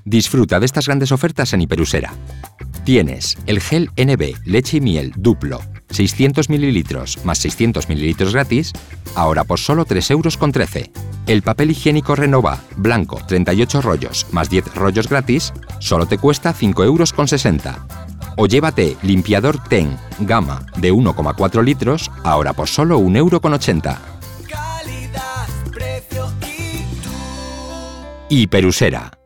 Disfruta de estas grandes ofertas en Hiperusera. Tienes el gel NB leche y miel duplo, 600 mililitros más 600 mililitros gratis, ahora por solo 3,13 €. El papel higiénico Renova, blanco, 38 rollos más 10 rollos gratis, solo te cuesta 5,60 €. O llévate limpiador Ten, gama, de 1,4 litros, ahora por solo 1,80 €. Hiperusera.